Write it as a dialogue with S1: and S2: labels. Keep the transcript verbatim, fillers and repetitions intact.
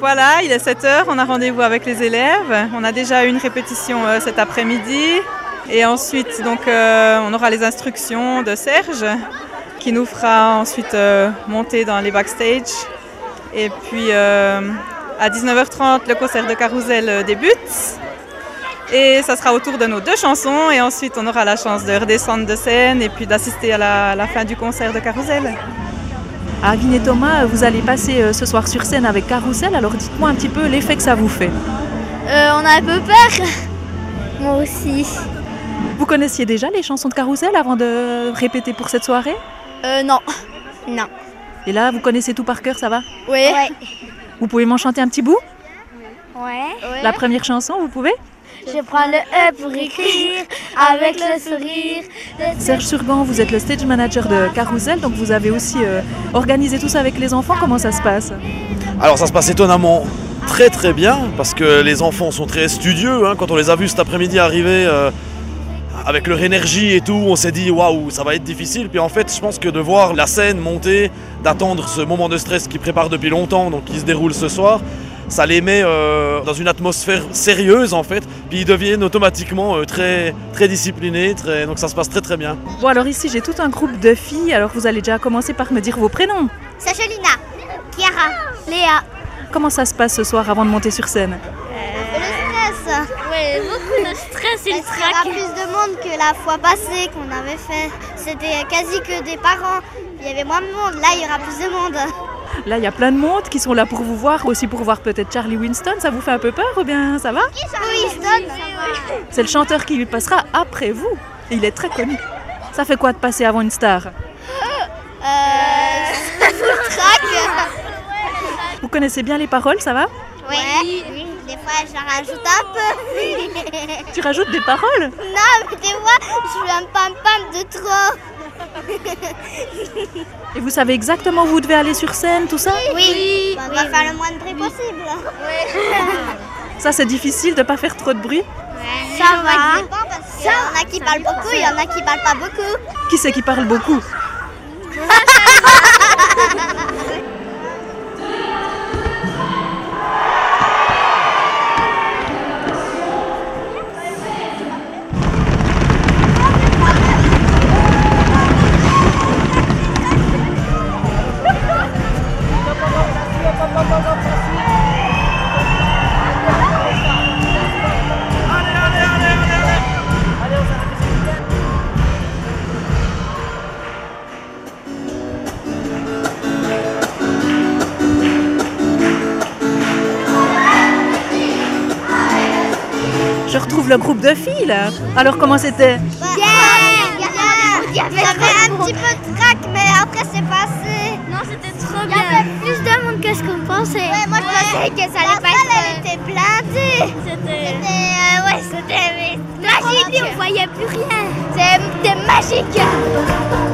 S1: Voilà, il est sept heures, on a rendez-vous avec les élèves. On a déjà eu une répétition euh, cet après-midi. Et ensuite, donc, euh, on aura les instructions de Serge qui nous fera ensuite euh, monter dans les backstage. Et puis, euh, à dix-neuf heures trente, le concert de Carousel débute. Et ça sera au tour de nos deux chansons. Et ensuite, on aura la chance de redescendre de scène et puis d'assister à la, à la fin du concert de Carousel.
S2: Avine et Thomas, vous allez passer ce soir sur scène avec Carousel, alors dites-moi un petit peu l'effet que ça vous fait.
S3: Euh, on a un peu peur. Moi aussi.
S2: Vous connaissiez déjà les chansons de Carousel avant de répéter pour cette soirée?
S3: Euh, non. Non.
S2: Et là, vous connaissez tout par cœur, ça va?
S3: Oui. Ouais.
S2: Vous pouvez m'en chanter un petit bout?
S3: Ouais.
S2: La première chanson, vous pouvez?
S3: Je prends le E pour écrire, avec le sourire. Le...
S2: Serge Surgan, vous êtes le stage manager de Carousel, donc vous avez aussi euh, organisé tout ça avec les enfants. Comment ça se passe?
S4: Alors ça se passe étonnamment très très bien, parce que les enfants sont très studieux. Hein. Quand on les a vus cet après-midi arriver euh, avec leur énergie et tout, on s'est dit waouh, ça va être difficile. Puis en fait, je pense que de voir la scène monter, d'attendre ce moment de stress qu'ils préparent depuis longtemps, donc qui se déroule ce soir, ça les met euh, dans une atmosphère sérieuse en fait, puis ils deviennent automatiquement euh, très, très disciplinés, très... donc ça se passe très très bien.
S2: Bon alors ici j'ai tout un groupe de filles, alors vous allez déjà commencer par me dire vos prénoms.
S3: Sachelina, Chiara, Léa.
S2: Comment ça se passe ce soir avant de monter sur scène?
S3: euh, Le stress. Oui, beaucoup de stress et le trac. Il y aura plus de monde que la fois passée qu'on avait fait. C'était quasi que des parents, il y avait moins de monde, là il y aura plus de monde.
S2: Là, il y a plein de monde qui sont là pour vous voir, aussi pour voir peut-être Charlie Winston. Ça vous fait un peu peur ou bien ça va?
S3: Qui Charlie Winston?
S2: C'est le chanteur qui lui passera après vous. Et il est très connu. Ça fait quoi de passer avant une star?
S3: Euh... Full track.
S2: Vous connaissez bien les paroles, ça va?
S3: Oui. Oui. Des fois, j'en rajoute un peu.
S2: Tu rajoutes des paroles?
S3: Non, mais des fois, je fais un pam-pam de trop.
S2: Et vous savez exactement où vous devez aller sur scène, tout ça?
S3: Oui, oui. On va faire le moins de bruit possible. Oui.
S2: Ça, c'est difficile de ne pas faire trop de bruit?
S3: Ouais. Ça va. Parce qu'il y en a qui parlent beaucoup, il y en a qui parlent pas beaucoup.
S2: Qui c'est qui parle beaucoup? Je retrouve le groupe de filles là. Alors comment c'était?
S3: Bien, bien. Il y avait un petit peu de trac, mais après c'est passé. Non, c'était trop bien. Il y avait plus de monde que ce qu'on pensait. Ouais, moi je pensais que ça allait pas être... elle était blindée. C'était... Euh, ouais, c'était magique. On voyait plus rien. C'était magique.